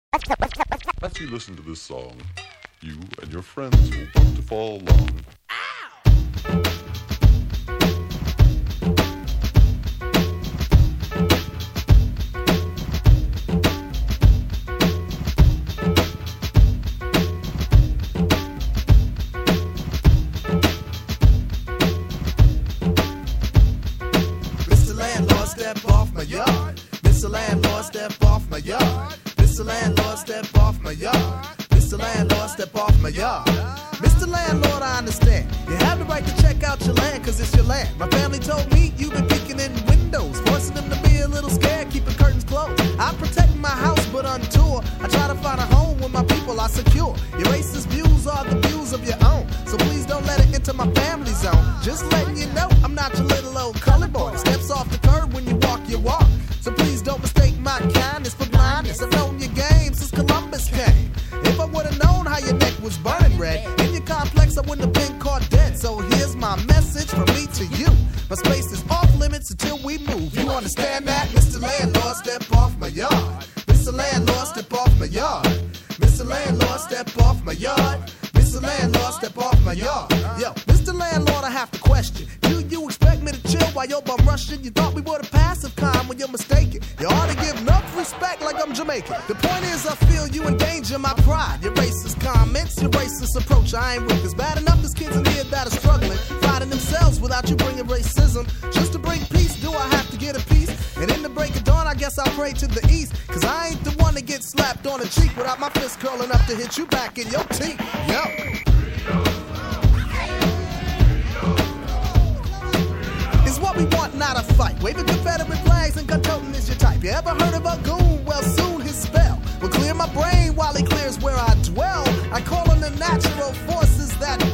As you listen to this song, you and your friends will want to fall along. Mr. Landlord, step off my yard. Mr. Landlord, step off my yard. Mr. Landlord, step off my yard. Mr. Landlord, step off my yard. Mr. Landlord, I understand. You have the right to check out your land, cause it's your land. My family told me you've been peeking in windows, forcing them to be a little scared, keeping curtains closed. I protect my house, but on tour, I try to find a home where my people are secure. Your racist views are the views of your own, so please don't let it into my family zone. Just letting you know, I'm not your little old colored boy that steps off the curb when you walk your walk. So please don't mistake my kindness for blindness. I've known your game since Columbus came. If I would've known how your neck was burning red, in your complex I wouldn't have been caught dead. So here's my message from me to you. My space is off limits until we move. You understand that? Mr. Landlord, step off my yard. Mr. Landlord, step off my yard. Mr. Landlord, step off my yard. Mr. Landlord, step off my yard. Yo, Mr. Landlord, I have to question. Do you expect me to chill while you're bum rushing? You thought we were the passive kind when you're mistaken. You ought to give enough respect like I'm Jamaican. The point is I feel you endanger my pride. Your racist comments, your racist approach, I ain't with. It's bad enough there's kids in here that are struggling, finding themselves without you bringing racism. Just to bring peace, do I have to get a piece? And in the break of dawn, I guess I'll pray to the east. Cause I ain't the one to get slapped on the cheek without my fist curling up to hit you back in your teeth. Yo. It's what we want, not a fight. Waving Confederate flags and gun toting is your type. You ever heard of a goon? Well, soon his spell will clear my brain while he clears where I dwell. I call on the natural forces that